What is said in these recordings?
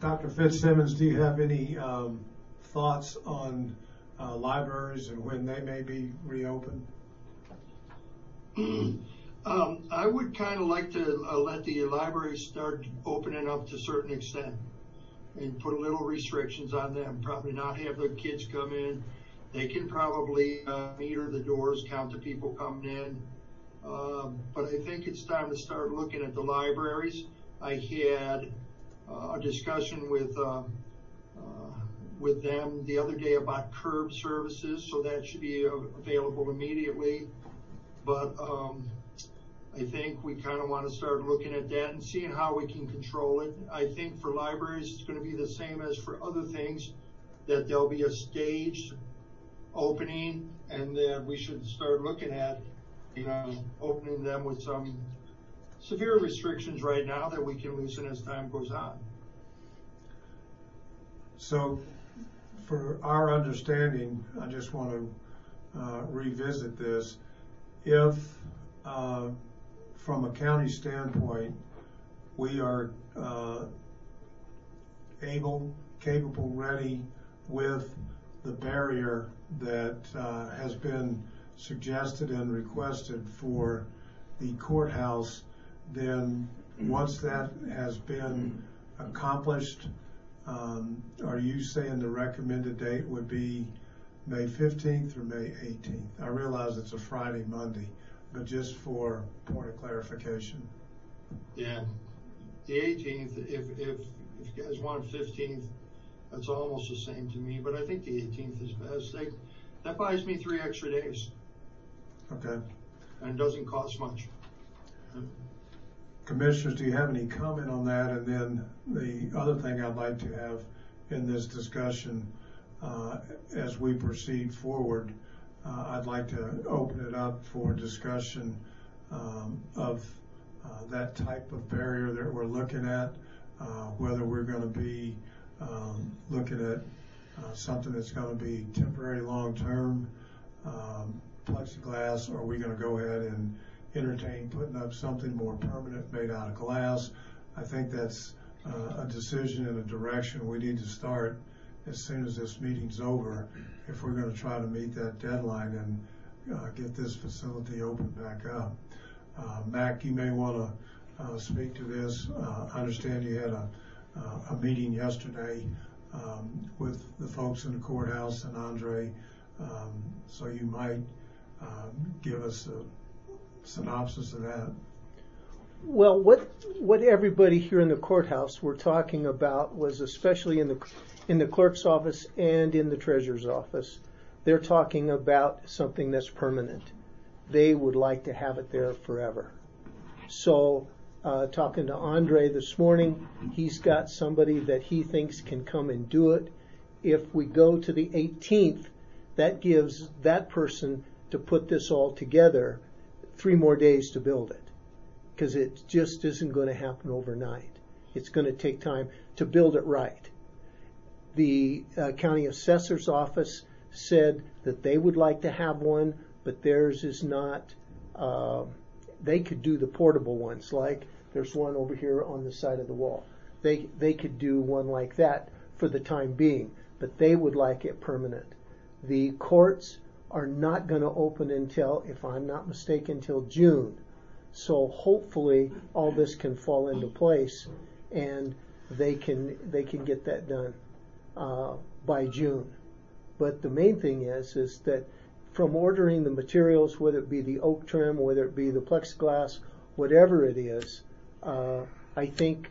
Dr. Fitzsimmons, do you have any thoughts on libraries and when they may be reopened? I would kind of like to let the libraries start opening up to a certain extent and put a little restrictions on them. Probably not have the kids come in. They can probably meter the doors, count the people coming in. But I think it's time to start looking at the libraries. I had a discussion with them the other day about curb services, so that should be available immediately. But I think we kind of want to start looking at that and seeing how we can control it. I think for libraries, it's going to be the same as for other things, that there'll be a staged opening, and that we should start looking at, opening them with some severe restrictions right now that we can loosen as time goes on. So for our understanding, I just want to revisit this. If from a county standpoint, we are capable, ready with the barrier that has been suggested and requested for the courthouse, then once that has been accomplished, are you saying the recommended date would be May 15th or May 18th? I realize it's a Friday, Monday, but just for point of clarification. Yeah, the 18th, if you guys want 15th, that's almost the same to me, but I think the 18th is best. That buys me 3 extra days. Okay. And doesn't cost much. Commissioners, do you have any comment on that? And then the other thing I'd like to have in this discussion, as we proceed forward, I'd like to open it up for discussion of that type of barrier that we're looking at, whether we're going to be looking at something that's going to be temporary, long-term, plexiglass, or are we going to go ahead and entertain putting up something more permanent made out of glass? I think that's a decision and a direction we need to start as soon as this meeting's over if we're going to try to meet that deadline and get this facility opened back up. Mac, you may want to speak to this. I understand you had a meeting yesterday with the folks in the courthouse and Andre, so you might give us a synopsis of that. Well, what everybody here in the courthouse were talking about was, especially in the clerk's office and in the treasurer's office, they're talking about something that's permanent. They would like to have it there forever. So talking to Andre this morning, he's got somebody that he thinks can come and do it. If we go to the 18th, that gives that person to put this all together 3 more days to build it, because it just isn't going to happen overnight. It's going to take time to build it right. The county assessor's office said that they would like to have one, but theirs is not. They could do the portable ones, like there's one over here on the side of the wall. They could do one like that for the time being, but they would like it permanent. The courts are not going to open until, if I'm not mistaken, until June. So hopefully all this can fall into place and they can get that done by June. But the main thing is that from ordering the materials, whether it be the oak trim, whether it be the plexiglass, whatever it is, I think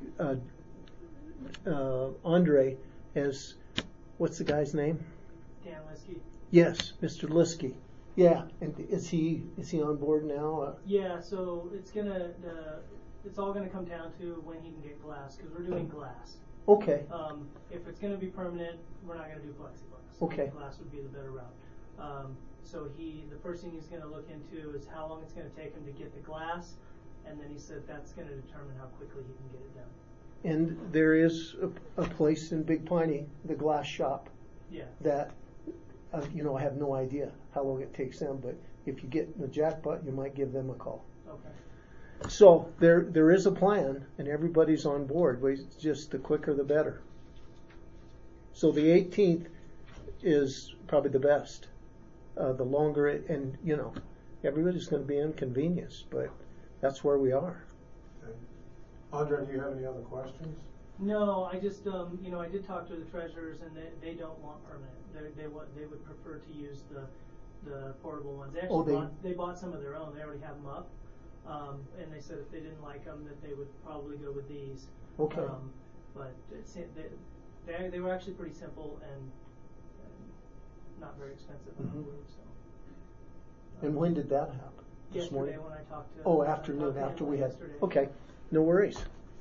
Andre has, what's the guy's name? Dan Liskey. Yes, Mr. Liskey. Yeah, and is he on board now? Yeah, so it's all gonna come down to when he can get glass, because we're doing glass. Okay. If it's gonna be permanent, we're not gonna do plexiglass. Okay. Glass would be the better route. So the first thing he's gonna look into is how long it's gonna take him to get the glass, and then he said that's gonna determine how quickly he can get it done. And there is a place in Big Piney, the glass shop. Yeah. That. I have no idea how long it takes them, but if you get the jackpot, you might give them a call. Okay. So there is a plan, and everybody's on board. But it's just the quicker the better. So the 18th is probably the best. The longer it, and everybody's going to be inconvenienced, but that's where we are. Okay. Andre, do you have any other questions? No, I just, I did talk to the treasurers, and they don't want permanent. They would prefer to use the portable ones. They actually they bought some of their own. They already have them up, and they said if they didn't like them, that they would probably go with these. Okay. But they were actually pretty simple and not very expensive. Mm-hmm. So. And when did that happen? This Yesterday morning? when I talked to. Oh, afternoon after we had. Yesterday. Okay, no worries.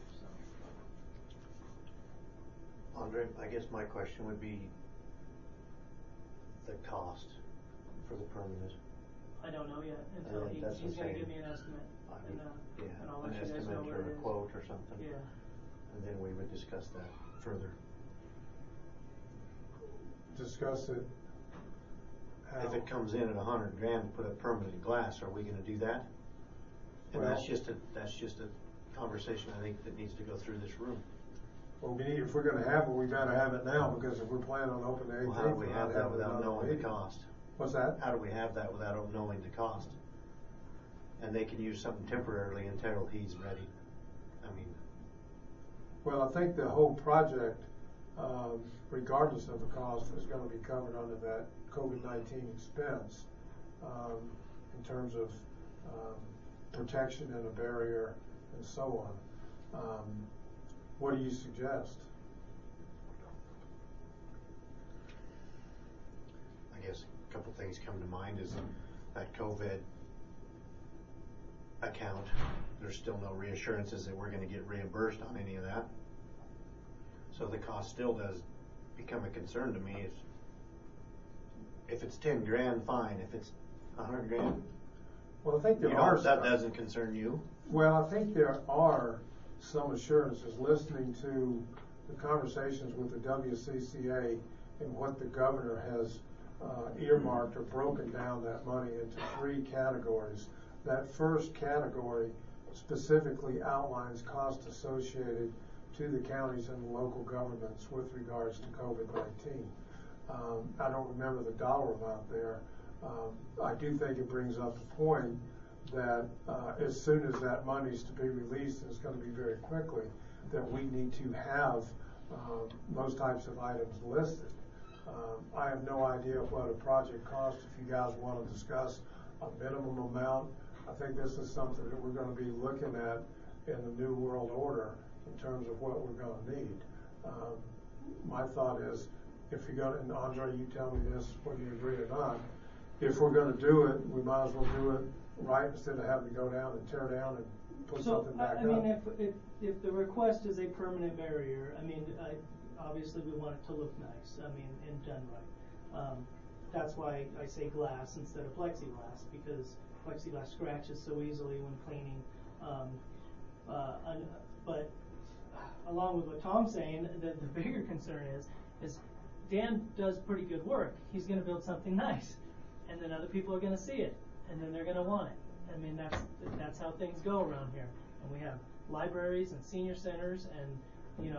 Andre, I guess my question would be the cost for the permanent. I don't know yet until he's going to give me an estimate. And I'll let An you guys know estimate what or it a is. quote or something. Yeah. And then we would discuss that further. Discuss it. If it comes in at $100,000 to put up permanent glass, are we going to do that? And Well- that's just a conversation I think that needs to go through this room. Well, if we're going to have it, we got to have it now, because if we're planning on opening the 18th, Well, how do we we're have not that having without another knowing the meeting. cost? What's that? How do we have that without knowing the cost? And they can use something temporarily until he's ready. I mean, Well, I think the whole project, regardless of the cost, is going to be covered under that COVID-19 expense, in terms of protection and a barrier and so on. What do you suggest? I guess a couple things come to mind is that COVID account. There's still no reassurances that we're going to get reimbursed on any of that. So the cost still does become a concern to me. If it's $10,000, fine. If it's $100,000, Well, I think there are that doesn't concern you. Well, I think there are some assurances, listening to the conversations with the WCCA and what the governor has earmarked or broken down that money into 3 categories. That first category specifically outlines costs associated to the counties and the local governments with regards to COVID-19. I don't remember the dollar amount there. I do think it brings up the point that as soon as that money is to be released, and it's going to be very quickly, that we need to have those types of items listed. I have no idea what a project costs. If you guys want to discuss a minimum amount, I think this is something that we're going to be looking at in the New World Order in terms of what we're going to need. My thought is, if you're going to, and Andre, you tell me this whether you agree or not, if we're going to do it, we might as well do it right instead of having to go down and tear down and put something back up. I mean, if the request is a permanent barrier, I mean, obviously we want it to look nice. I mean, and done right. That's why I say glass instead of plexiglass, because plexiglass scratches so easily when cleaning. But along with what Tom's saying, the bigger concern is Dan does pretty good work. He's going to build something nice, and then other people are going to see it, and then they're going to want it. I mean, that's how things go around here. And we have libraries and senior centers, and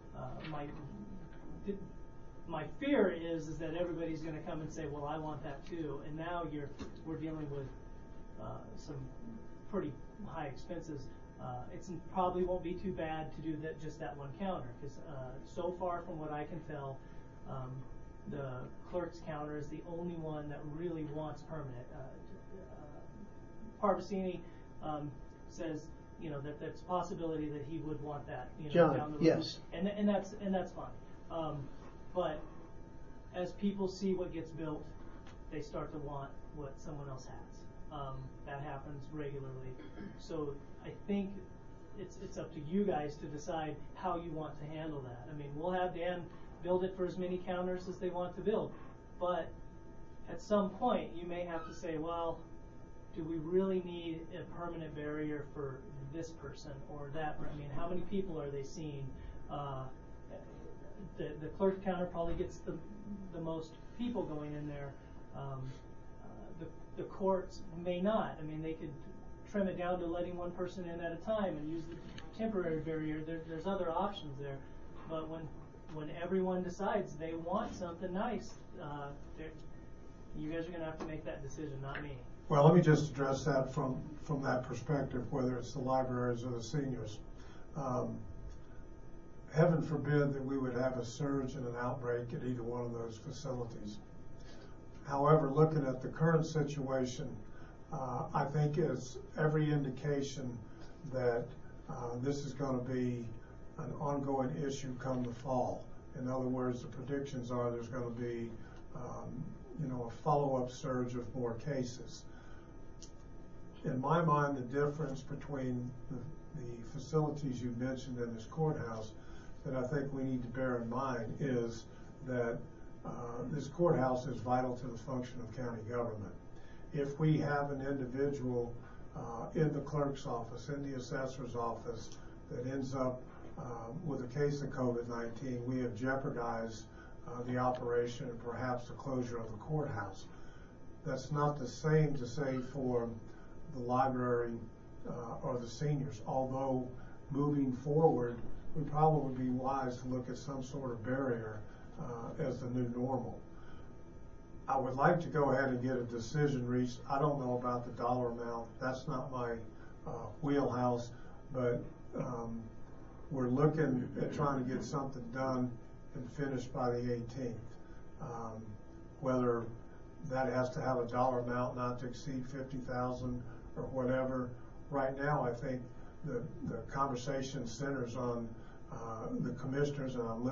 my fear is that everybody's going to come and say, well, I want that too. And now we're dealing with some pretty high expenses. It probably won't be too bad to do just that one counter, because so far from what I can tell, the clerk's counter is the only one that really wants permanent. Parvasini says, that there's a possibility that he would want that, John, down the road. yes. And that's fine. But as people see what gets built, they start to want what someone else has. That happens regularly. So I think it's up to you guys to decide how you want to handle that. I mean, we'll have Dan build it for as many counters as they want to build, but at some point you may have to say, well, do we really need a permanent barrier for this person or that? I mean, how many people are they seeing? The clerk counter probably gets the most people going in there. The courts may not. I mean, they could trim it down to letting one person in at a time and use the temporary barrier. There's other options there. But when when everyone decides they want something nice, you guys are going to have to make that decision, not me. Well, let me just address that from that perspective, whether it's the libraries or the seniors. Heaven forbid that we would have a surge and an outbreak at either one of those facilities. However, looking at the current situation, I think is every indication that this is going to be an ongoing issue come the fall. In other words, the predictions are there's going to be a follow-up surge of more cases. In my mind, the difference between the facilities you mentioned in this courthouse that I think we need to bear in mind is that this courthouse is vital to the function of county government. If we have an individual in the clerk's office, in the assessor's office, that ends up with a case of COVID-19, we have jeopardized the operation and perhaps the closure of the courthouse. That's not the same to say for the library or the seniors, although moving forward, we probably would be wise to look at some sort of barrier as the new normal. I would like to go ahead and get a decision reached. I don't know about the dollar amount. That's not my wheelhouse, but we're looking at trying to get something done and finished by the 18th. Whether that has to have a dollar amount not to exceed $50,000 or whatever. Right now, I think the conversation centers on the commissioners, and I'm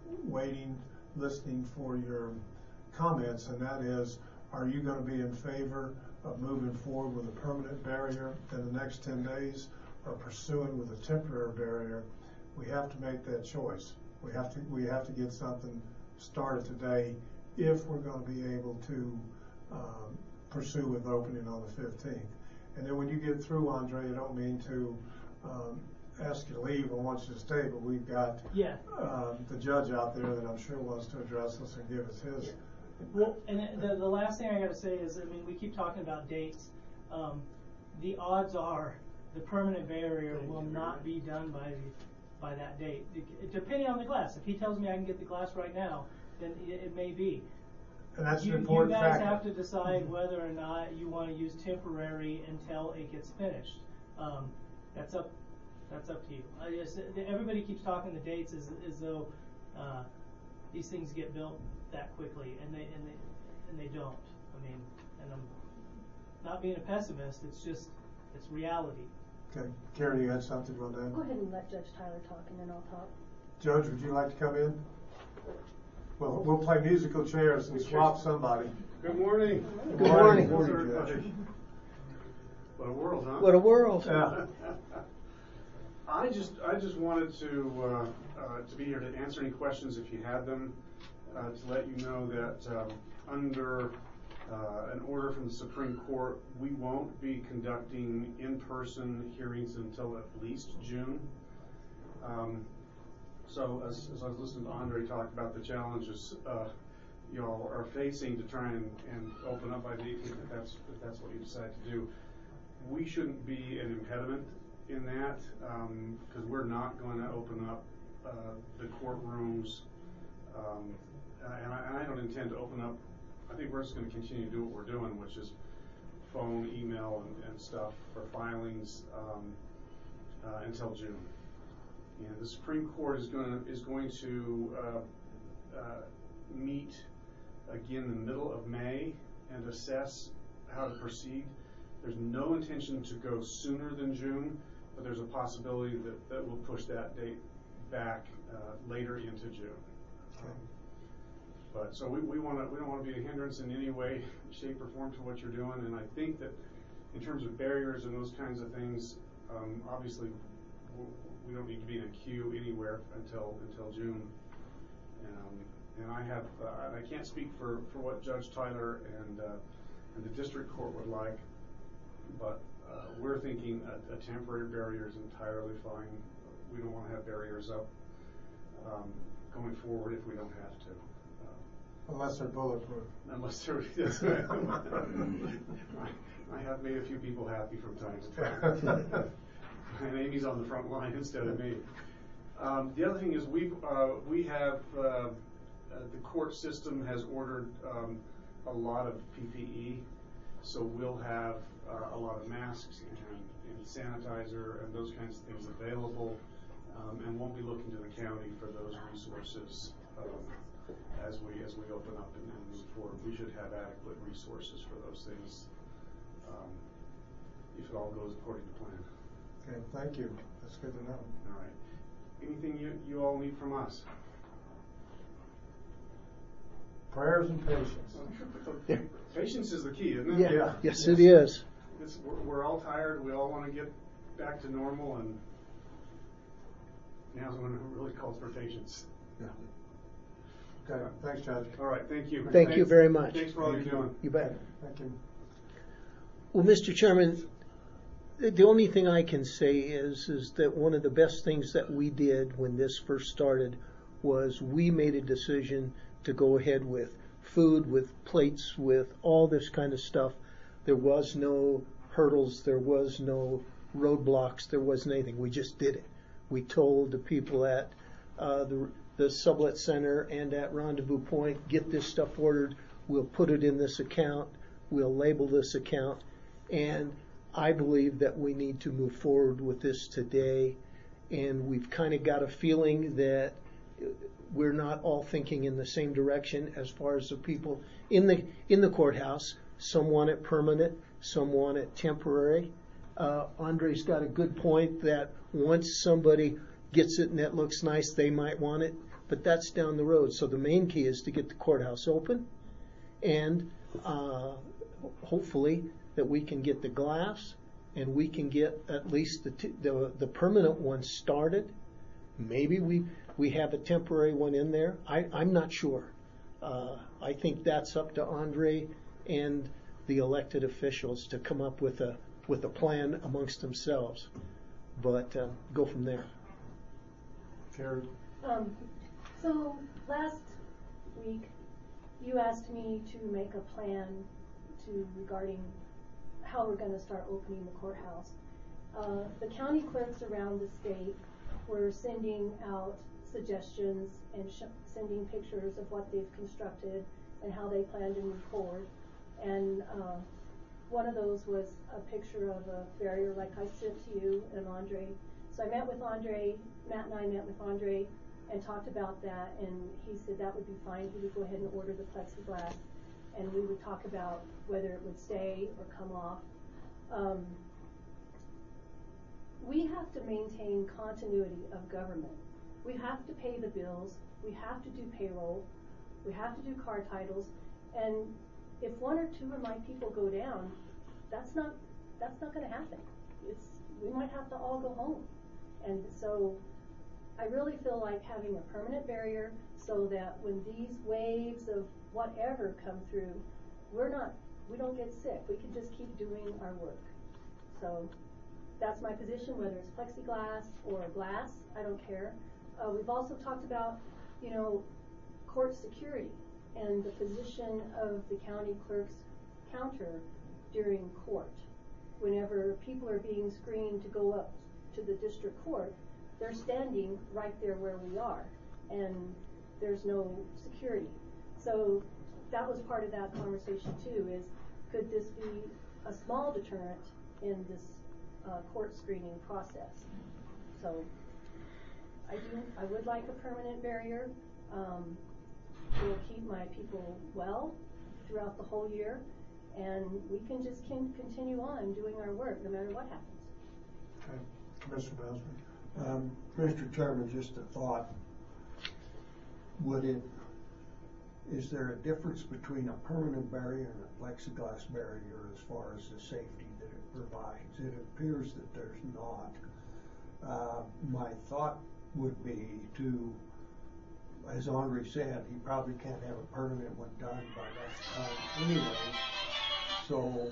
listening for your comments, and that is, are you going to be in favor of moving forward with a permanent barrier in the next 10 days or pursuing with a temporary barrier? We have to make that choice. We have to get something started today if we're going to be able to pursue with opening on the 15th. And then when you get through, Andre, I don't mean to ask you to leave. I want you to stay, but we've got the judge out there that I'm sure wants to address us and give us his. Well, and the last thing I got to say is, I mean, we keep talking about dates. The odds are the permanent barrier will not be done by that date, depending on the glass. If he tells me I can get the glass right now, then it may be. And that's an important factor. You guys factor. have to decide whether or not you want to use temporary until it gets finished. That's up to you. Everybody keeps talking the dates as though these things get built that quickly, and they don't. I mean, and I'm not being a pessimist. It's reality. Okay, Carrie, you had something on that? Go ahead and let Judge Tyler talk, and then I'll talk. Judge, would you like to come in? Well, we'll play musical chairs and swap somebody. Good morning. Good morning. Good morning, Judge. What a world, huh? What a world. Yeah. I just wanted to be here to answer any questions if you had them, to let you know that under an order from the Supreme Court, we won't be conducting in-person hearings until at least June. So as I was listening to Andre talk about the challenges y'all are facing to try and open up by the 18th, if that's what you decide to do, we shouldn't be an impediment in that, because we're not going to open up the courtrooms, and I don't intend to open up. I think we're just going to continue to do what we're doing, which is phone, email, and stuff for filings until June. And the Supreme Court is going to meet again in the middle of May and assess how to proceed. There's no intention to go sooner than June, but there's a possibility that we'll push that date back later into June. But so we don't want to be a hindrance in any way, shape, or form to what you're doing. And I think that in terms of barriers and those kinds of things, obviously we don't need to be in a queue anywhere until June. And I can't speak for what Judge Tyler and the district court would like, but we're thinking a temporary barrier is entirely fine. We don't want to have barriers up going forward if we don't have to. Unless they're bulletproof. Unless they're, yes. I have made a few people happy from time to time. And Amy's on the front line instead of me. The other thing is we have the court system has ordered a lot of PPE, so we'll have a lot of masks and sanitizer and those kinds of things available, and won't be looking to the county for those resources as we open up and move forward. We should have adequate resources for those things if it all goes according to plan. Okay, thank you. That's good to know. All right. Anything you all need from us? Prayers and patience. Patience is the key, isn't it? Yeah. Yes, it is. We're all tired. We all want to get back to normal, and now's when it really calls for patience. Yeah. Okay, thanks, Judge. All right, thank you. Thank you very much. Thanks for all you're doing. You bet. Thank you. Well, Mr. Chairman, the only thing I can say is that one of the best things that we did when this first started was we made a decision to go ahead with food, with plates, with all this kind of stuff. There was no hurdles, there was no roadblocks, there wasn't anything. We just did it. We told the people at the Sublet Center and at Rendezvous Point, get this stuff ordered, we'll put it in this account, we'll label this account, and I believe that we need to move forward with this today, and we've kind of got a feeling that we're not all thinking in the same direction as far as the people in the courthouse. Some want it permanent, some want it temporary. Andre's got a good point that once somebody gets it and it looks nice, they might want it, but that's down the road. So the main key is to get the courthouse open, and hopefully that we can get the glass and we can get at least the permanent one started. Maybe we have a temporary one in there. I'm not sure. I think that's up to Andre and the elected officials to come up with a plan amongst themselves. But go from there. Terry? So last week, you asked me to make a plan regarding how we're going to start opening the courthouse. The county clerks around the state were sending out suggestions and sending pictures of what they've constructed and how they plan to move forward. And one of those was a picture of a barrier like I sent to you and Andre. So I met with Andre, Matt and I met with Andre and talked about that, and he said that would be fine. He would go ahead and order the plexiglass, and we would talk about whether it would stay or come off. We have to maintain continuity of government. We have to pay the bills, we have to do payroll, we have to do car titles, and if one or two of my people go down, that's not going to happen. We might have to all go home. And so I really feel like having a permanent barrier so that when these waves of whatever come through, we don't get sick. We can just keep doing our work. So that's my position, whether it's plexiglass or glass, I don't care. We've also talked about, court security and the position of the county clerk's counter during court. Whenever people are being screened to go up to the district court, they're standing right there where we are, and there's no security. So that was part of that conversation too, is could this be a small deterrent in this court screening process? So I would like a permanent barrier. It will keep my people well throughout the whole year, and we can just continue on doing our work no matter what happens. Okay, Commissioner Bowsman. Mr. Chairman, just a thought. Is there a difference between a permanent barrier and a plexiglass barrier as far as the safety that it provides? It appears that there's not. My thought would be to, as Andre said, he probably can't have a permanent one done by that time anyway. So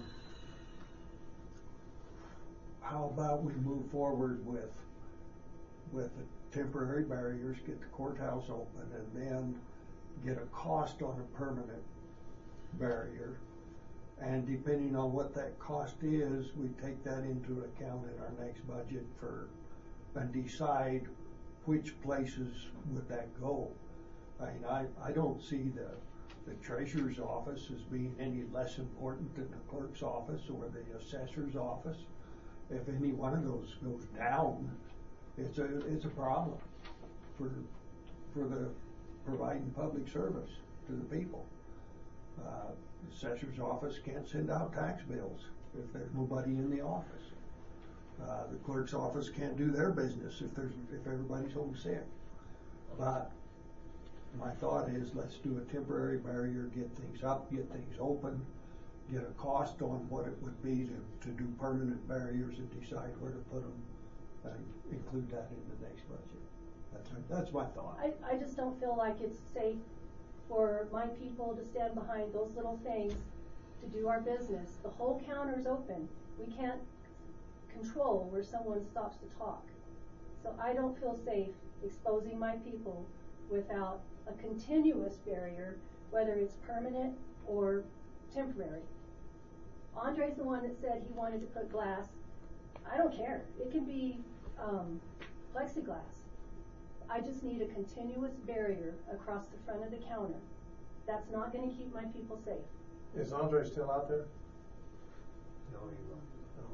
how about we move forward with the temporary barriers, get the courthouse open, and then get a cost on a permanent barrier, and depending on what that cost is, we take that into account in our next budget and decide which places would that go? I mean, I don't see the treasurer's office as being any less important than the clerk's office or the assessor's office. If any one of those goes down, it's a problem for the providing public service to the people. The assessor's office can't send out tax bills if there's nobody in the office. The clerk's office can't do their business if everybody's home sick. But my thought is, let's do a temporary barrier, get things up, get things open, get a cost on what it would be to do permanent barriers and decide where to put them, and include that in the next budget. That's my thought. I just don't feel like it's safe for my people to stand behind those little things to do our business. The whole counter's open. We can't control where someone stops to talk. So I don't feel safe exposing my people without a continuous barrier, whether it's permanent or temporary. Andre's the one that said he wanted to put glass. I don't care. It can be plexiglass. I just need a continuous barrier across the front of the counter. That's not going to keep my people safe. Is Andre still out there? No, he won't.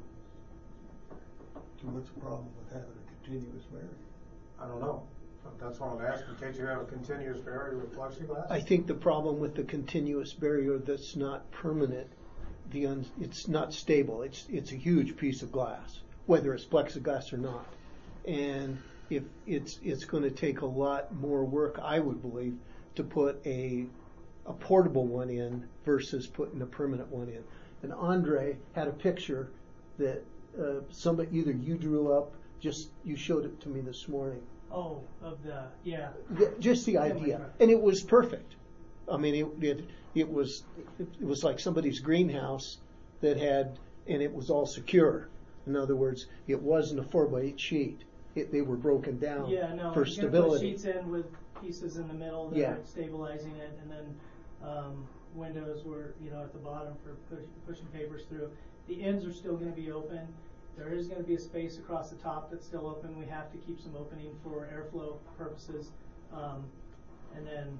So what's the problem with having a continuous barrier? I don't know. That's what I'm asking. Can't you have a continuous barrier with plexiglass? I think the problem with the continuous barrier that's not permanent, it's not stable. It's a huge piece of glass, whether it's plexiglass or not. And if it's going to take a lot more work, I would believe, to put a portable one in versus putting a permanent one in. And Andre had a picture that somebody, either you drew up, you showed it to me this morning. Oh, of the, yeah. Just the idea, and it was perfect. I mean, it was like somebody's greenhouse that had, and it was all secure. In other words, it wasn't a 4x8 sheet. They were broken down for stability. Put sheets in with pieces in the middle that are stabilizing it, and then windows were, at the bottom for pushing papers through. The ends are still going to be open. There is going to be a space across the top that's still open. We have to keep some opening for airflow purposes. And then,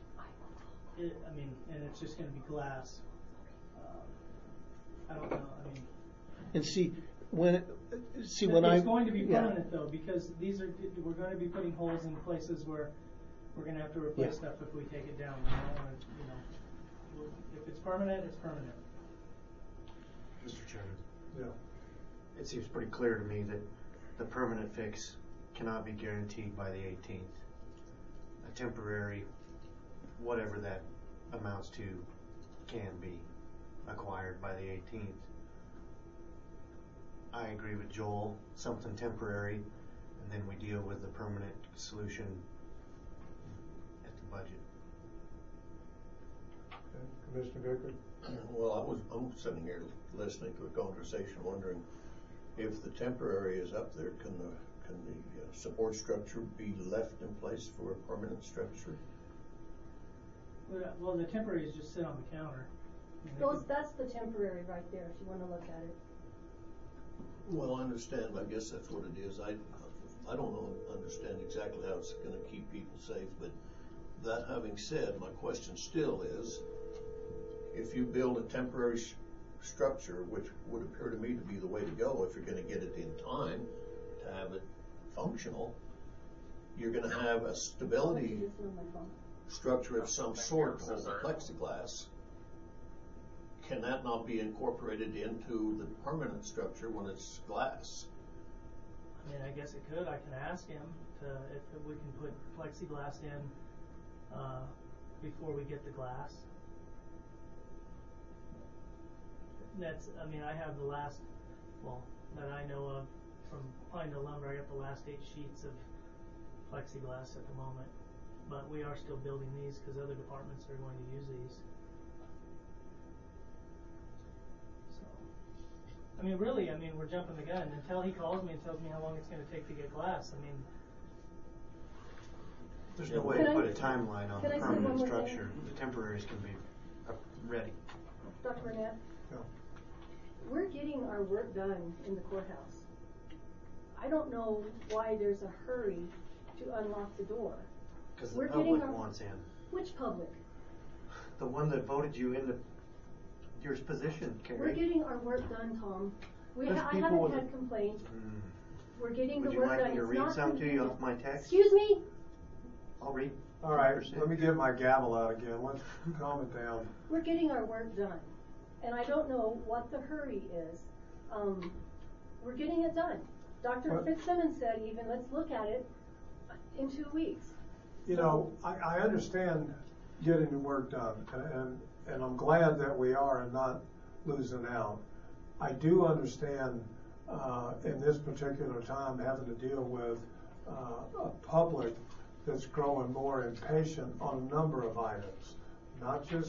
and it's just going to be glass. I don't know. And when it's going to be permanent though, because we're going to be putting holes in places where we're going to have to replace stuff if we take it down. We don't want to, if it's permanent, it's permanent. Mr. Chairman. Yeah. It seems pretty clear to me that the permanent fix cannot be guaranteed by the 18th. A temporary, whatever that amounts to, can be acquired by the 18th. I agree with Joel, something temporary, and then we deal with the permanent solution at the budget. Okay. Commissioner Bickford? Well, I'm sitting here listening to a conversation, wondering if the temporary is up there, can the support structure be left in place for a permanent structure? Well, the temporary is just sit on the counter. That's the temporary right there, if you want to look at it. Well, I understand. I guess that's what it is. I don't understand exactly how it's going to keep people safe. But that having said, my question still is, if you build a temporary structure, which would appear to me to be the way to go if you're going to get it in time to have it functional, you're going to have a stability structure of some sort to hold the plexiglass. Can that not be incorporated into the permanent structure when it's glass? I guess it could. I can ask him if we can put plexiglass in before we get the glass. I have the last, that I know of from Pine to Lumber, I got the last 8 sheets of plexiglass at the moment. But we are still building these because other departments are going to use these. So, really, we're jumping the gun. Until he calls me and tells me how long it's going to take to get glass, There's no way to put a timeline on the permanent structure. The temporaries can be ready. Dr. Burnett? Yeah. We're getting our work done in the courthouse. I don't know why there's a hurry to unlock the door. Cause the We're getting public our- wants in. Which public? The one that voted you into your position, Carrie. We're getting our work done, Tom. There's I people haven't with had it. complaints. We're getting Would the you work like done. me to It's read not some to you convenient. off my text? Excuse me? I'll read. All right, 100%. let me get my gavel out again. Let's calm it down. We're getting our work done. And I don't know what the hurry is. We're getting it done. Dr. What? Fitzsimmons said even, let's look at it in 2 weeks. You know, I understand getting the work done, and I'm glad that we are and not losing out. I do understand in this particular time having to deal with a public that's growing more impatient on a number of items, not just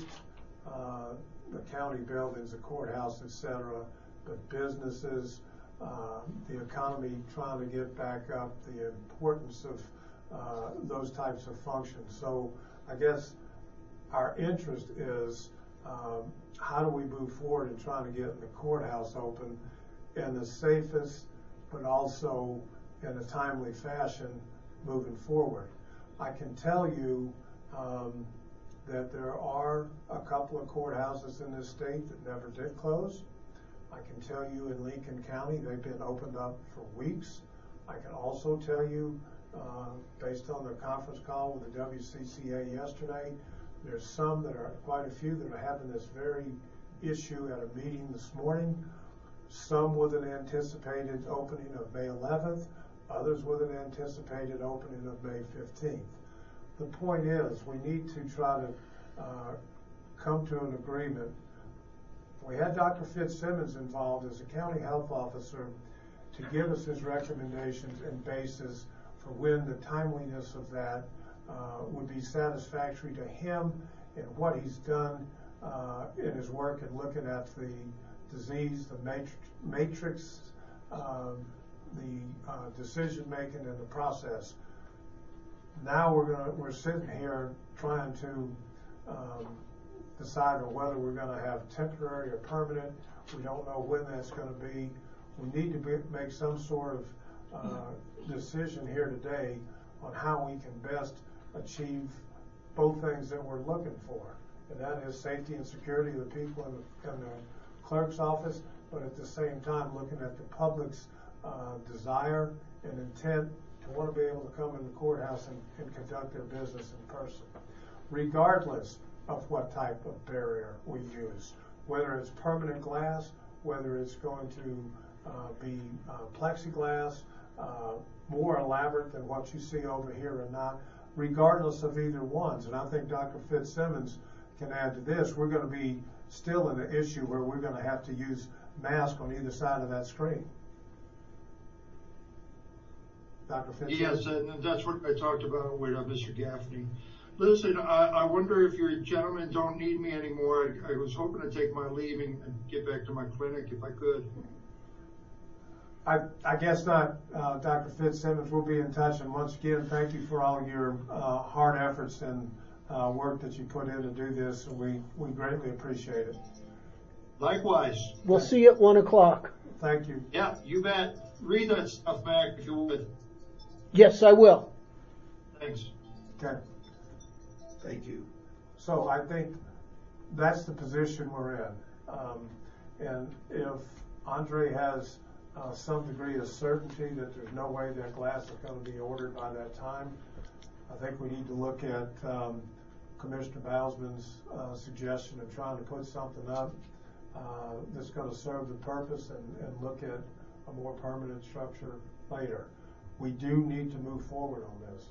the county buildings, the courthouse, et cetera, but businesses, the economy trying to get back up, the importance of those types of functions. So I guess our interest is how do we move forward in trying to get the courthouse open in the safest, but also in a timely fashion moving forward. I can tell you that there are a couple of courthouses in this state that never did close. I can tell you in Lincoln County they've been opened up for weeks. I can also tell you, based on their conference call with the WCCA yesterday, there's some that are, quite a few that are having this very issue at a meeting this morning. Some with an anticipated opening of May 11th, others with an anticipated opening of May 15th. The point is, we need to try to come to an agreement. We had Dr. Fitzsimmons involved as a county health officer to give us his recommendations and basis for when the timeliness of that would be satisfactory to him and what he's done in his work in looking at the disease, the matrix, the decision making and the process. Now we're sitting here trying to decide on whether we're going to have temporary or permanent. We don't know when that's going to be. We need to make some sort of decision here today on how we can best achieve both things that we're looking for, and that is safety and security of the people in the clerk's office, but at the same time looking at the public's desire and intent to want to be able to come in the courthouse and conduct their business in person, regardless of what type of barrier we use, whether it's permanent glass, whether it's going to be plexiglass, more elaborate than what you see over here or not, regardless of either ones. And I think Dr. Fitzsimmons can add to this. We're going to be still in an issue where we're going to have to use masks on either side of that screen. Dr. Fitzsimmons? Yes, and that's what I talked about with Mr. Gaffney. Listen, I wonder if you gentlemen don't need me anymore. I was hoping to take my leave and get back to my clinic if I could. I guess not, Dr. Fitzsimmons. We'll be in touch, and once again, thank you for all your hard efforts and work that you put in to do this, and we greatly appreciate it. Likewise. We'll see you at 1 o'clock. Thank you. Yeah, you bet. Read that stuff back if you would. Yes, I will. Thanks. Okay. Thank you. So I think that's the position we're in. And if Andre has some degree of certainty that there's no way that glass is going to be ordered by that time, I think we need to look at Commissioner Bowsman's suggestion of trying to put something up that's going to serve the purpose and look at a more permanent structure later. We do need to move forward on this.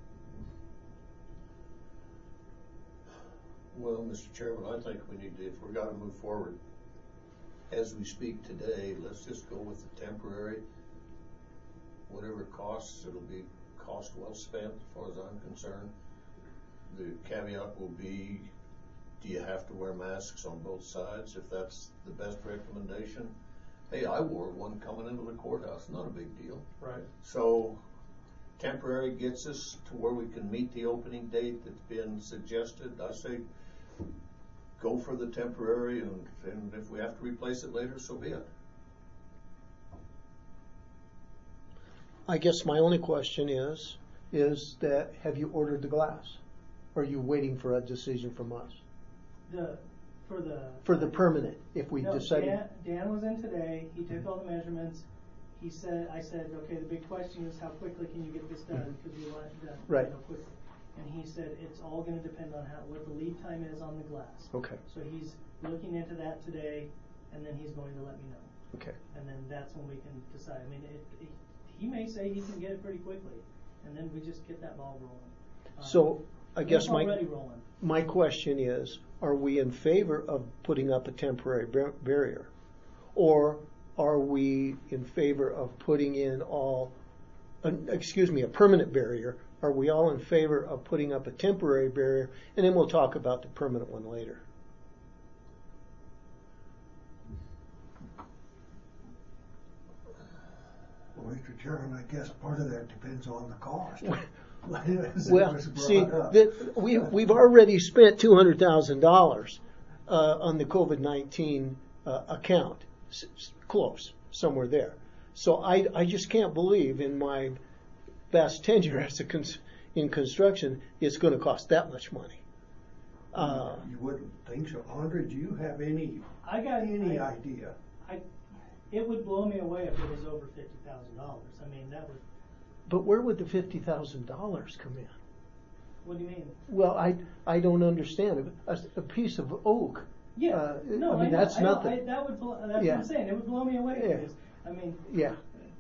Well, Mr. Chairman, I think we need to, if we're going to move forward, as we speak today, let's just go with the temporary. Whatever it costs, it'll be cost well spent as far as I'm concerned. The caveat will be, do you have to wear masks on both sides if that's the best recommendation? Hey, I wore one coming into the courthouse, not a big deal. Right. So temporary gets us to where we can meet the opening date that's been suggested. I say go for the temporary, and if we have to replace it later, so be it. I guess my only question is, is that, have you ordered the glass? Or are you waiting for a decision from us? For the permanent, if we No, decided. Dan was in today, he took all the measurements, I said, okay, the big question is how quickly can you get this done, because we want it done, Right. quickly. And he said, it's all gonna depend on what the lead time is on the glass. Okay, So he's looking into that today, and then he's going to let me know. okay. And then that's when we can decide. I mean, he may say he can get it pretty quickly, and then we just get that ball rolling. So, I guess It's already rolling. my question is, are we in favor of putting up a temporary barrier? Or are we in favor of putting in a permanent barrier? Are we all in favor of putting up a temporary barrier? And then we'll talk about the permanent one later. Well, Mr. Chairman, I guess part of that depends on the cost. Well, see, we've already spent $200,000 on the COVID-19 account, close, somewhere there. So I just can't believe in my vast tenure as in construction, it's going to cost that much money. You wouldn't think so. Andre, do you have any idea? It would blow me away if it was over $50,000. I mean, that would. But where would the $50,000 come in? What do you mean? Well, I don't understand. A piece of oak. Yeah, no, I mean, that's nothing. That's what I'm saying. It would blow me away. Yeah. Because, I mean, yeah.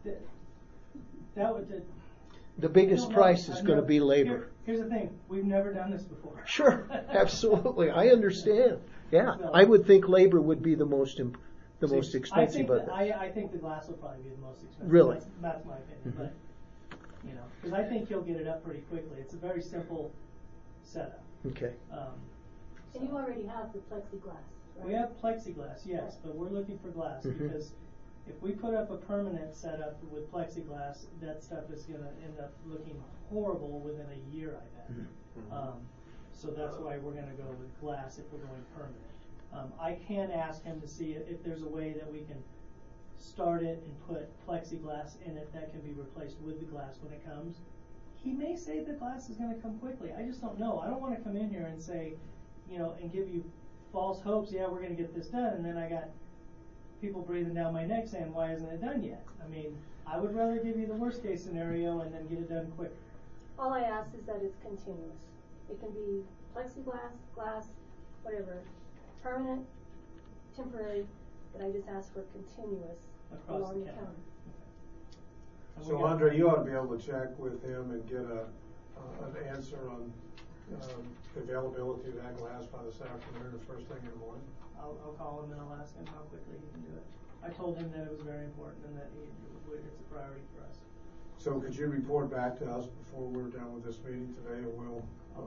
That would. The biggest price is going to be labor. Here's the thing: we've never done this before. Sure, absolutely, I understand. Yeah, I would think labor would be the most expensive of it. I think the glass will probably be the most expensive. Really? That's my opinion, but because I think he'll get it up pretty quickly. It's a very simple setup. Okay. And you already have the plexiglass, right? We have plexiglass, yes, but we're looking for glass because if we put up a permanent setup with plexiglass, that stuff is going to end up looking horrible within a year, I bet. So that's why we're going to go with glass if we're going permanent. I can ask him to see if there's a way that we can start it and put plexiglass in it that can be replaced with the glass when it comes. He may say the glass is going to come quickly. I just don't know. I don't want to come in here and say, and give you false hopes. Yeah, we're going to get this done, and then I got people breathing down my neck saying, why isn't it done yet? I mean, I would rather give you the worst case scenario and then get it done quicker. All I ask is that it's continuous. It can be plexiglass, glass, whatever, permanent, temporary, but I just ask for continuous Across along the the counter. counter. So Andre, you ought to be able to check with him and get an answer on the availability of that glass by this afternoon or first thing in the morning. I'll call him and I'll ask him how quickly he can do it. I told him that it was very important and that it's a priority for us. So could you report back to us before we're done with this meeting today, or we'll?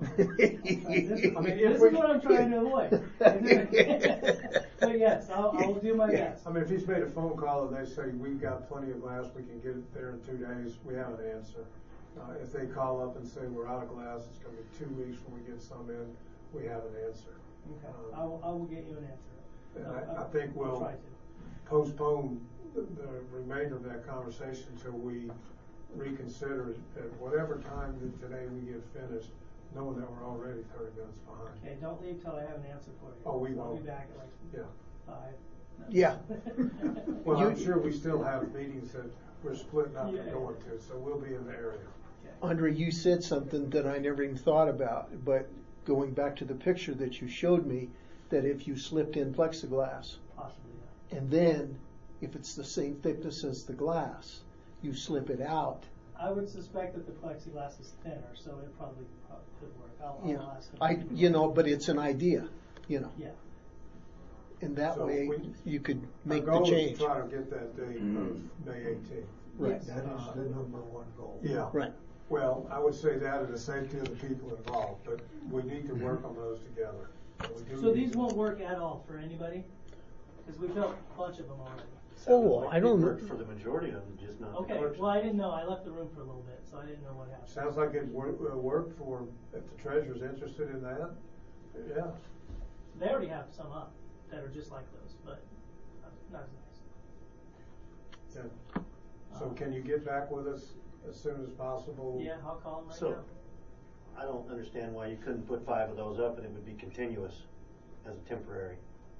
This is what I'm trying to avoid. But yes, I'll do my best. I mean, if he's made a phone call and they say we've got plenty of glass, we can get it there in 2 days, we have an answer. If they call up and say we're out of glass, it's going to be 2 weeks when we get some in, we have an answer. Okay, I will get you an answer. And I think we'll try to postpone the remainder of that conversation until we reconsider at whatever time that today we get finished, knowing that we're already 30 minutes behind. Okay, don't leave till I have an answer for you. Oh, we won't. I'll be back at 5. No. Yeah. Well, I'm sure we still have meetings that we're splitting up and going to, so we'll be in the area. Andre, you said something that I never even thought about, but going back to the picture that you showed me, that if you slipped in plexiglass, Possibly, yeah. and then if it's the same thickness as the glass, you slip it out. I would suspect that the plexiglass is thinner, so it probably could work. I'll ask him. But it's an idea, Yeah. And that So way you could make our the goal change. is to try to get that date of May 18th. Right. Yes. That is the #1 goal. Yeah. Right. Well, I would say that and the safety of the people involved, but we need to work on those together. So these won't work at all for anybody? Because we built a bunch of them already. Oh, I don't know. Worked for the majority of them, just not the Okay, clerks. well, I didn't know. I left the room for a little bit, so I didn't know what happened. Sounds like it worked for, if the treasurer's interested in that, yeah. They already have some up that are just like those, but not as nice. Yeah. So can you get back with us as soon as possible. Yeah, I'll call them right So, now. I don't understand why you couldn't put 5 of those up and it would be continuous as a temporary.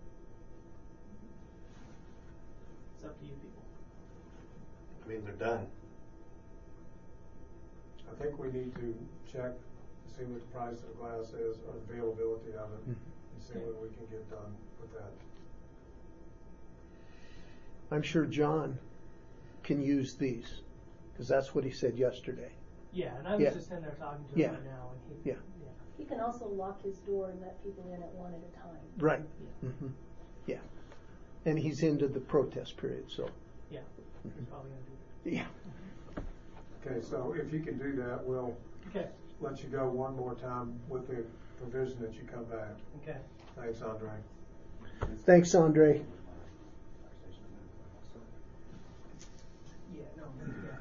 It's up to you people. I mean, they're done. I think we need to check to see what the price of the glass is, or the availability of it, and see what we can get done with that. I'm sure John can use these, because that's what he said yesterday. Yeah, and I was Yeah. just in there talking to him Yeah. right now, and he, Yeah. He can also lock his door and let people in at one at a time. Right. Yeah. Yeah. And he's into the protest period, so, Yeah, he's probably gonna do yeah. Okay, so if you can do that, we'll that. Okay, let you go one more time with the provision that you come back. okay. Thanks, Andre. Thanks, Andre. Yeah, no, yeah.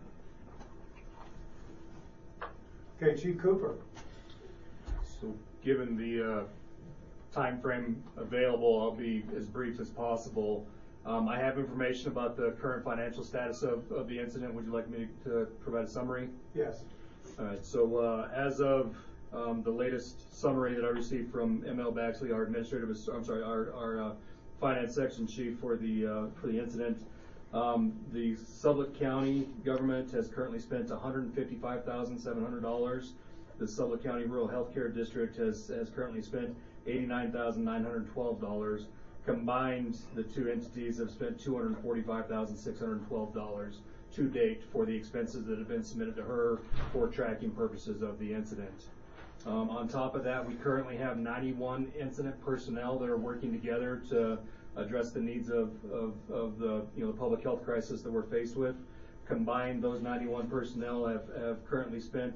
Okay, Chief Cooper. So given the time frame available, I'll be as brief as possible. I have information about the current financial status of the incident. Would you like me to provide a summary? Yes. All right, so as of the latest summary that I received from ML Baxley, our our finance section chief for the incident, the Sublette County government has currently spent $155,700. The Sublette County Rural Healthcare District has currently spent $89,912. Combined, the two entities have spent $245,612 to date for the expenses that have been submitted to her for tracking purposes of the incident. On top of that, we currently have 91 incident personnel that are working together to address the needs of the the public health crisis that we're faced with. Combined, those 91 personnel have currently spent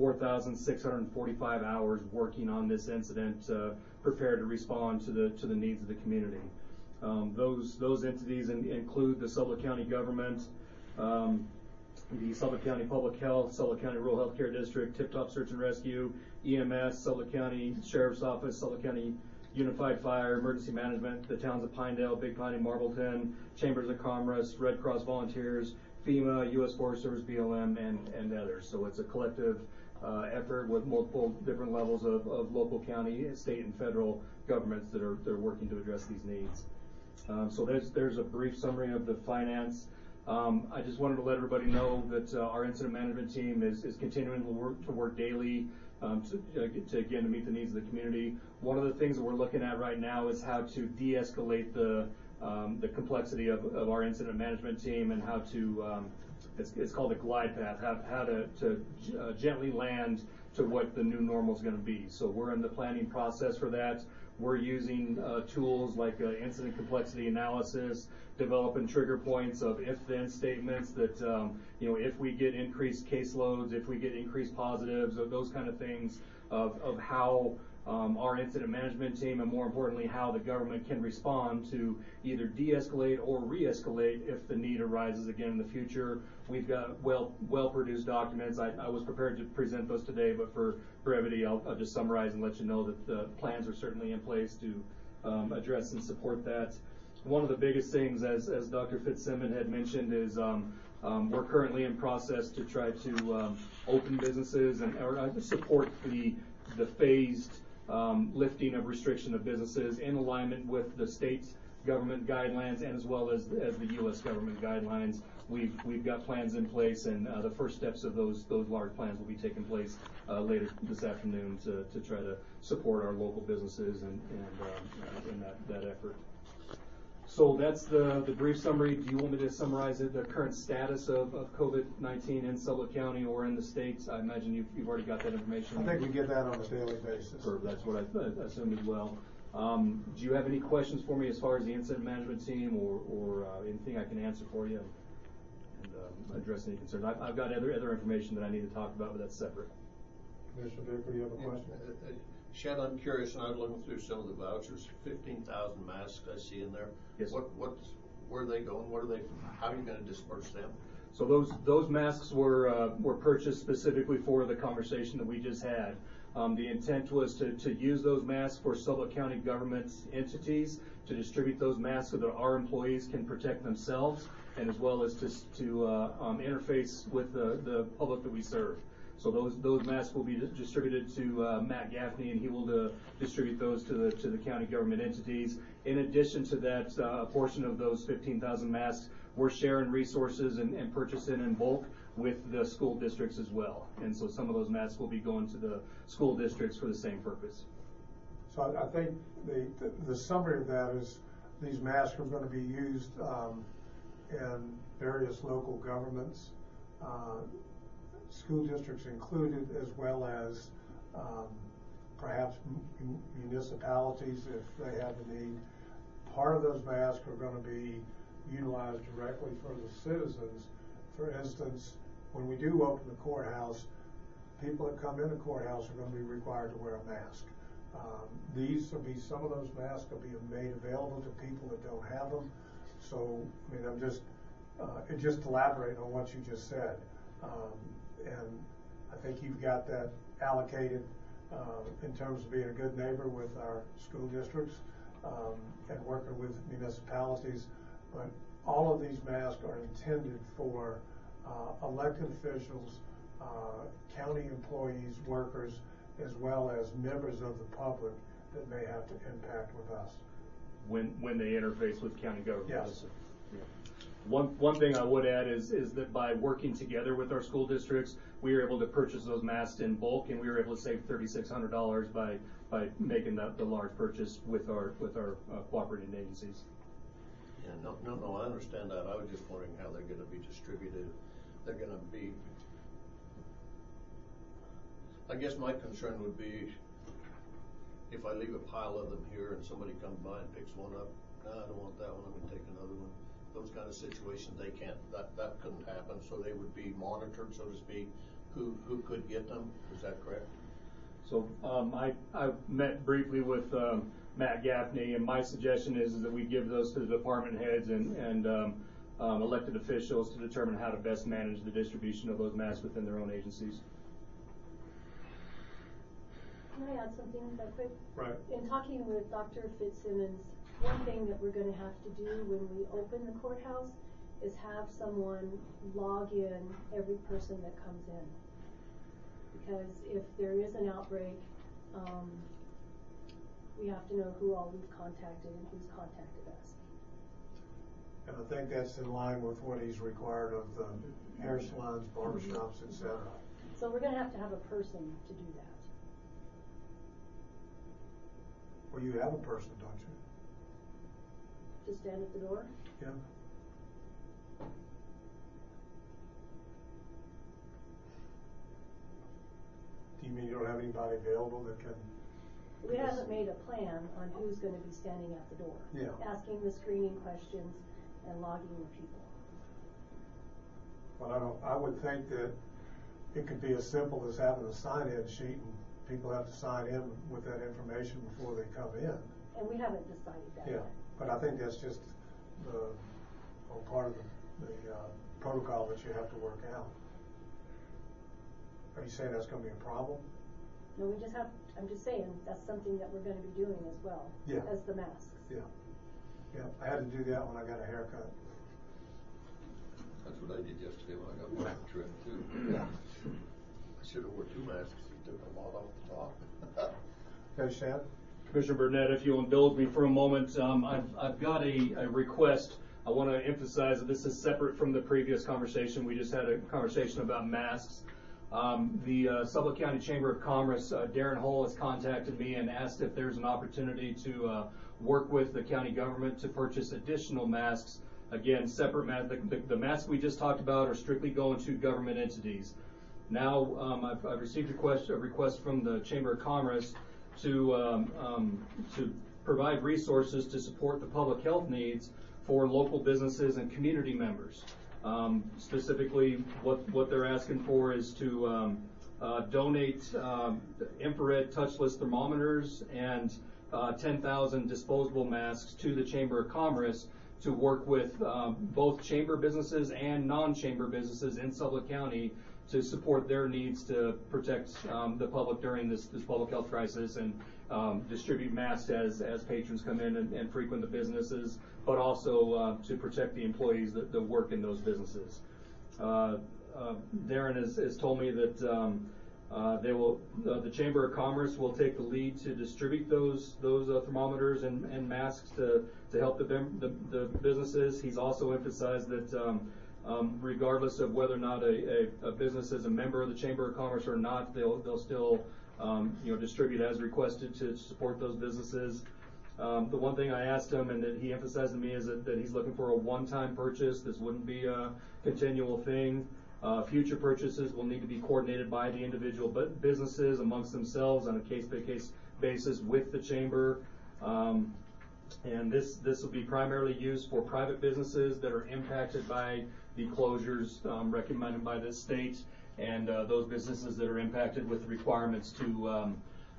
4,645 hours working on this incident, prepared to respond to the needs of the community. Those entities include the Sublette County government, the Sublette County Public Health, Sublette County Rural Healthcare District, Tip Top Search and Rescue, EMS, Sublette County Sheriff's Office, Sublette County Unified Fire, Emergency Management, the towns of Pinedale, Big Pine, and Marbleton, Chambers of Commerce, Red Cross Volunteers, FEMA, U.S. Forest Service, BLM, and others. So it's a collective effort with multiple different levels of local, county, state, and federal governments that are working to address these needs. So there's a brief summary of the finance. I just wanted to let everybody know that our incident management team is continuing to work daily to meet the needs of the community. One of the things that we're looking at right now is how to de-escalate the complexity of our incident management team, and how to it's called a glide path, how to gently land to what the new normal is going to be. So we're in the planning process for that. We're using tools like incident complexity analysis, developing trigger points of if-then statements that, if we get increased caseloads, if we get increased positives, those kind of things of how our incident management team, and more importantly, how the government can respond to either de-escalate or re-escalate if the need arises again in the future. We've got well-produced documents. I was prepared to present those today, but for brevity, I'll just summarize and let you know that the plans are certainly in place to address and support that. One of the biggest things, as Dr. Fitzsimmons had mentioned, is we're currently in process to try to open businesses or support the phased lifting of restriction of businesses in alignment with the state government guidelines and as well as the U.S. government guidelines. We've got plans in place, and the first steps of those large plans will be taking place later this afternoon to try to support our local businesses and in that effort. So that's the brief summary. Do you want me to summarize the current status of COVID-19 in Sublette County or in the states? I imagine you've already got that information. I think we get that on a daily basis. That's what I assumed as well. Do you have any questions for me as far as the incident management team or anything I can answer for you and address any concerns? I've got other information that I need to talk about, but that's separate. Commissioner Baker, you have a question? Shannon, I'm curious, and I'm looking through some of the vouchers. 15,000 masks I see in there. Yes. Where are they going? How are you going to disperse them? So those masks were purchased specifically for the conversation that we just had. The intent was to use those masks for Sublette County government entities to distribute those masks so that our employees can protect themselves and as well as to interface with the public that we serve. So those masks will be distributed to Matt Gaffney, and he will distribute those to the county government entities. In addition to that, a portion of those 15,000 masks, we're sharing resources and purchasing in bulk with the school districts as well. And so some of those masks will be going to the school districts for the same purpose. So I think the summary of that is these masks are going to be used in various local governments, school districts included, as well as perhaps municipalities if they have the need. Part of those masks are going to be utilized directly for the citizens. For instance, when we do open the courthouse, people that come in the courthouse are going to be required to wear a mask. Some of those masks will be made available to people that don't have them. So, I mean, I'm just elaborating on what you just said. And I think you've got that allocated in terms of being a good neighbor with our school districts and working with municipalities. But all of these masks are intended for elected officials, county employees, workers, as well as members of the public that may have to impact with us. When they interface with county government. Yes. Yeah. One thing I would add is that by working together with our school districts, we were able to purchase those masks in bulk, and we were able to save $3,600 by making the large purchase with our cooperating agencies. Yeah, no, I understand that. I was just wondering how they're going to be distributed. They're going to be. I guess my concern would be if I leave a pile of them here and somebody comes by and picks one up. No, I don't want that one. I'm going to take another one. Those kind of situations, they can't. That couldn't happen. So they would be monitored, so to speak. Who could get them? Is that correct? So I met briefly with Matt Gaffney, and my suggestion is that we give those to the department heads and elected officials to determine how to best manage the distribution of those masks within their own agencies. Can I add something that quick? Right. In talking with Dr. Fitzsimmons, one thing that we're going to have to do when we open the courthouse is have someone log in every person that comes in. Because if there is an outbreak, we have to know who all we've contacted and who's contacted us. And I think that's in line with what he's required of the hair salons, barbershops, etc. So we're going to have a person to do that. Well, you have a person, don't you? To stand at the door? Yeah. Do you mean you don't have anybody available that can? We haven't made a plan on who's going to be standing at the door. Yeah. Asking the screening questions and logging the people. Well, I would think that it could be as simple as having a sign-in sheet and people have to sign in with that information before they come in. And we haven't decided that Yeah, yet. but I think that's just part of the protocol that you have to work out. Are you saying that's going to be a problem? No, I'm just saying that's something that we're going to be doing as well. Yeah. As the masks. Yeah. Yeah, I had to do that when I got a haircut. That's what I did yesterday when I got my trim too. Yeah. I should have worn 2 masks. It took a lot off the top. Okay, Shan? Commissioner Burnett, if you'll indulge me for a moment, I've got a request. I want to emphasize that this is separate from the previous conversation. We just had a conversation about masks. The Sublette County Chamber of Commerce, Darren Hull, has contacted me and asked if there's an opportunity to work with the county government to purchase additional masks. Again, separate masks. The masks we just talked about are strictly going to government entities. Now, I've received a request from the Chamber of Commerce to provide resources to support the public health needs for local businesses and community members. Specifically, what they're asking for is to donate infrared touchless thermometers and 10,000 disposable masks to the Chamber of Commerce to work with both chamber businesses and non-chamber businesses in Sublette County to support their needs to protect the public during this public health crisis, and distribute masks as patrons come in and frequent the businesses, but also to protect the employees that work in those businesses. Darren has told me that the Chamber of Commerce will take the lead to distribute those thermometers and masks to help the businesses. He's also emphasized that regardless of whether or not a business is a member of the Chamber of Commerce or not, they'll still distribute as requested to support those businesses. The one thing I asked him, and that he emphasized to me, is that he's looking for a one-time purchase. This wouldn't be a continual thing. Future purchases will need to be coordinated by the individual businesses amongst themselves on a case-by-case basis with the chamber. And this will be primarily used for private businesses that are impacted by the closures recommended by the state, and those businesses that are impacted with the requirements to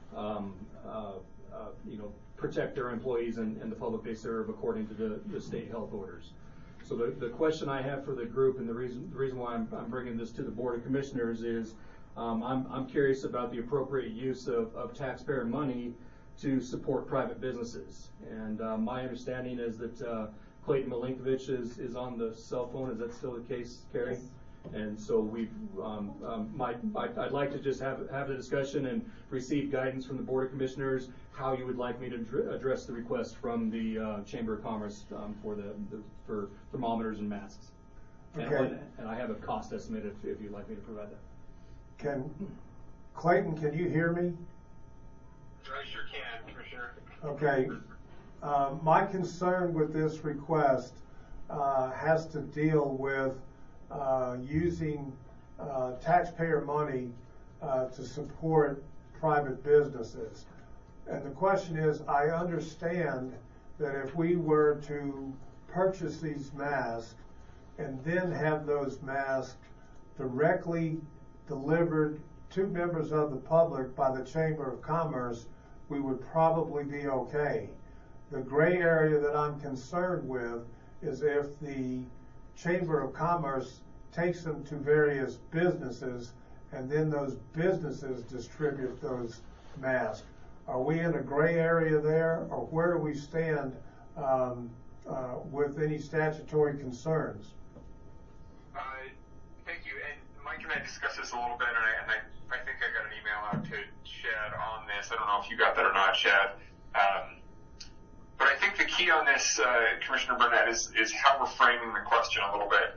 protect their employees and the public they serve according to the state health orders. So the question I have for the group, and the reason why I'm bringing this to the Board of Commissioners, is I'm curious about the appropriate use of taxpayer money to support private businesses. And my understanding is that Clayton Milinkovich is on the cell phone. Is that still the case, Carrie? Yes. And so I'd like to just have the discussion and receive guidance from the Board of Commissioners how you would like me to address the request from the Chamber of Commerce for thermometers and masks. Okay. And I have a cost estimate if you'd like me to provide that. Clayton, can you hear me? I sure can, Commissioner. Okay. My concern with this request has to deal with using taxpayer money to support private businesses. And the question is, I understand that if we were to purchase these masks and then have those masks directly delivered to members of the public by the Chamber of Commerce, we would probably be okay. The gray area that I'm concerned with is if the Chamber of Commerce takes them to various businesses and then those businesses distribute those masks. Are we in a gray area there, or where do we stand with any statutory concerns? Thank you. And Mike and I discussed this a little bit, and I think I got an email out to Chad on this. I don't know if you got that or not, Chad. But I think the key on this, Commissioner Burnett, is how we're framing the question a little bit.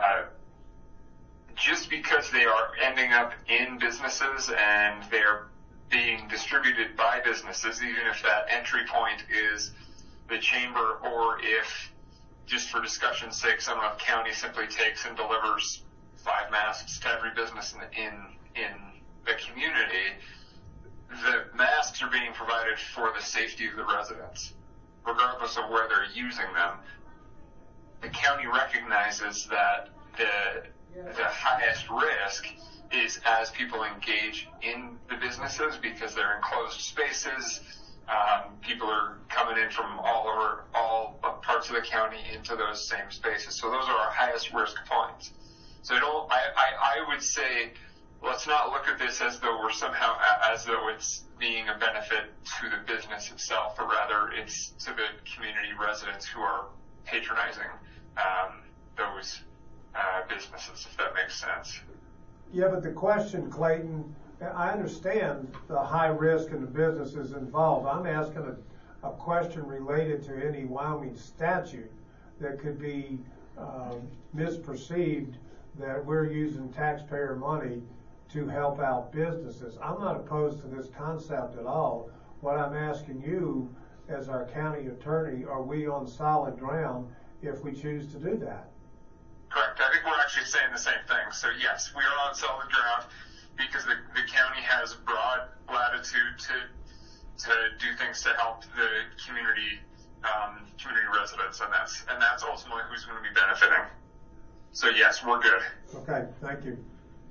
Just because they are ending up in businesses and they're being distributed by businesses, even if that entry point is the chamber, or if, just for discussion's sake, Seminole County simply takes and delivers 5 masks to every business in the community, the masks are being provided for the safety of the residents, regardless of where they're using them. The county recognizes that the highest risk is as people engage in the businesses, because they're enclosed spaces. People are coming in from all parts of the county into those same spaces. So those are our highest risk points. So I would say, let's not look at this as though it's being a benefit to the business itself, but rather it's to the community residents who are patronizing those businesses, if that makes sense. Yeah, but the question, Clayton, I understand the high risk and the businesses involved. I'm asking a question related to any Wyoming statute that could be misperceived, that we're using taxpayer money to help out businesses. I'm not opposed to this concept at all. What I'm asking you, as our county attorney, are we on solid ground if we choose to do that? Correct. I think we're actually saying the same thing. So yes, we are on solid ground because the county has broad latitude to do things to help the community residents, and that's ultimately who's going to be benefiting. So yes, we're good. Okay, thank you.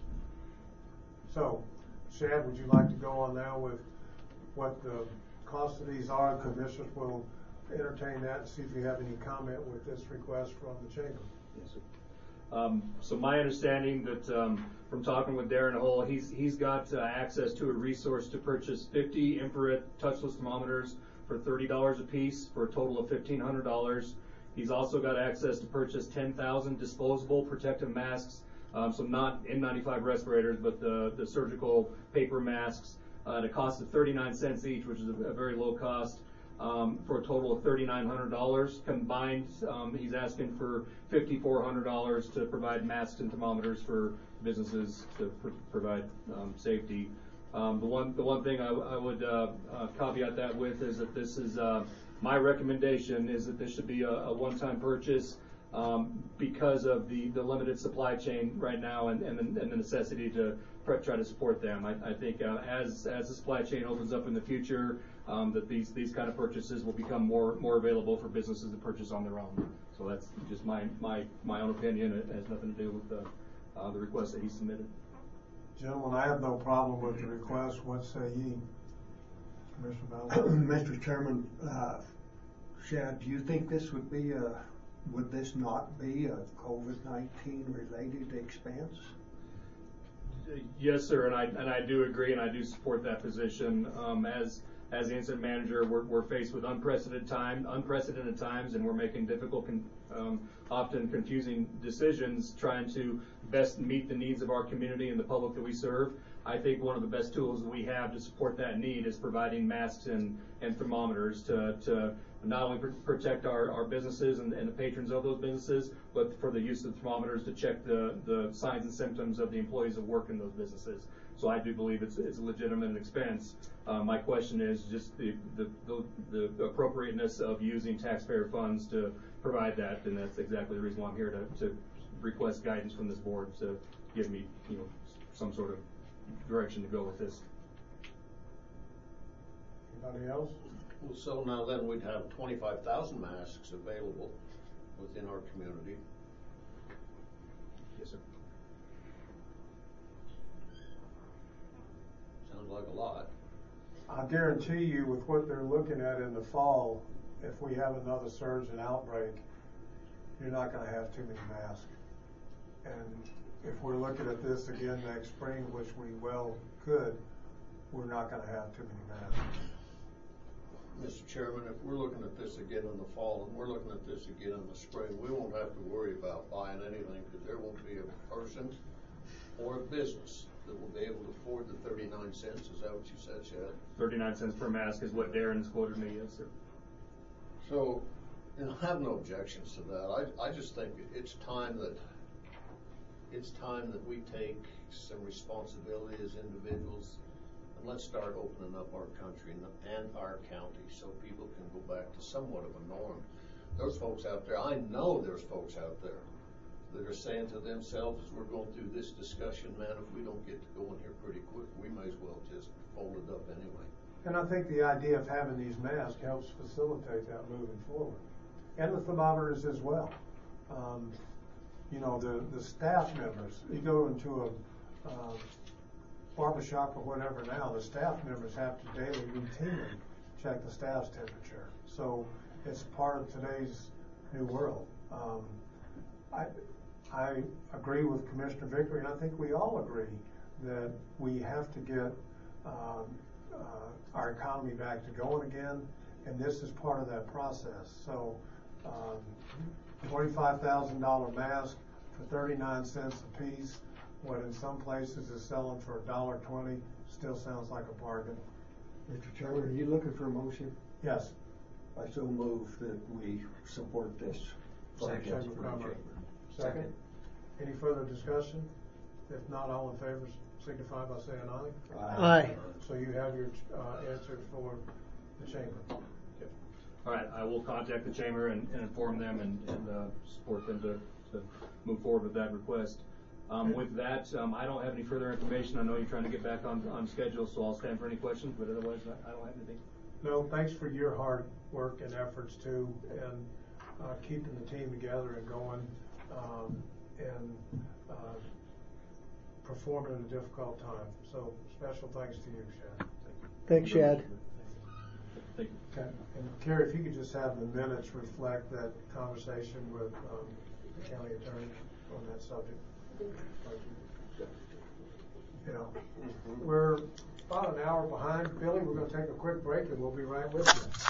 So, Chad, would you like to go on now with what the cost of these are? Commissioners will entertain that and see if you have any comment with this request from the chamber. Yes, sir. So my understanding that from talking with Darren Hull, he's got access to a resource to purchase 50 infrared touchless thermometers for $30 a piece for a total of $1,500. He's also got access to purchase 10,000 disposable protective masks, so not N95 respirators, but the surgical paper masks at a cost of 39 cents each, which is a very low cost, for a total of $3,900. Combined, he's asking for $5,400 to provide masks and thermometers for businesses to provide safety. The one thing I would caveat that with is that this is my recommendation is that this should be a one-time purchase because of the limited supply chain right now and the necessity to try to support them. I think as the supply chain opens up in the future, that these kind of purchases will become more available for businesses to purchase on their own. So that's just my own opinion. It has nothing to do with the request that he submitted. Gentlemen, I have no problem with the request. What say ye? Commissioner Bowles? Mr. Chairman, Shad, do you think this would this not be a COVID-19 related expense? Yes, sir, and I do agree, and I do support that position. As the incident manager, we're faced with unprecedented times, and we're making difficult, often confusing decisions, trying to best meet the needs of our community and the public that we serve. I think one of the best tools that we have to support that need is providing masks and thermometers to not only protect our businesses and the patrons of those businesses, but for the use of thermometers to check the signs and symptoms of the employees that work in those businesses. So I do believe it's a legitimate expense. My question is just the appropriateness of using taxpayer funds to provide that, and that's exactly the reason why I'm here to request guidance from this board to give me some sort of direction to go with this. Anybody else? Well, so now then we'd have 25,000 masks available within our community. Yes, sir. Sounds like a lot. I guarantee you, with what they're looking at in the fall, if we have another surge and outbreak, you're not going to have too many masks. And if we're looking at this again next spring, which we well could, we're not going to have too many masks. Mr. Chairman, if we're looking at this again in the fall and we're looking at this again in the spring, we won't have to worry about buying anything because there won't be a person or a business that will be able to afford the 39 cents. Is that what you said, Chad? 39 cents per mask is what Darren's quoted me, yes, sir. So, I have no objections to that. I just think it's time that we take some responsibility as individuals. And let's start opening up our country and our county so people can go back to somewhat of a norm. There's folks out there, I know there's folks out there that are saying to themselves, as we're going through this discussion, man, if we don't get to going here pretty quick, we may as well just fold it up anyway. And I think the idea of having these masks helps facilitate that moving forward. And the thermometers as well. The staff members, you go into a barbershop or whatever now, the staff members have to daily routinely check the staff's temperature. So it's part of today's new world. I agree with Commissioner Vickery, and I think we all agree that we have to get our economy back to going again, and this is part of that process. So $25,000 mask for 39 cents a piece, what in some places is selling for $1.20, still sounds like a bargain. Mr. Chairman, are you looking for a motion? Yes. I so move that we support this. Second. Second. Any further discussion? If not, all in favor signify by saying aye. Aye. So you have your answer for the chamber. Okay. All right, I will contact the chamber and inform them and support them to move forward with that request. With that, I don't have any further information. I know you're trying to get back on schedule, so I'll stand for any questions, but otherwise I don't have anything. No, thanks for your hard work and efforts too, and keeping the team together and going, and performing in a difficult time. So special thanks to you, Shad. Thanks, Shad. Thank you. Okay. And Carrie, if you could just have the minutes reflect that conversation with the county attorney on that subject. You know, we're about an hour behind. Billy, we're going to take a quick break and we'll be right with you.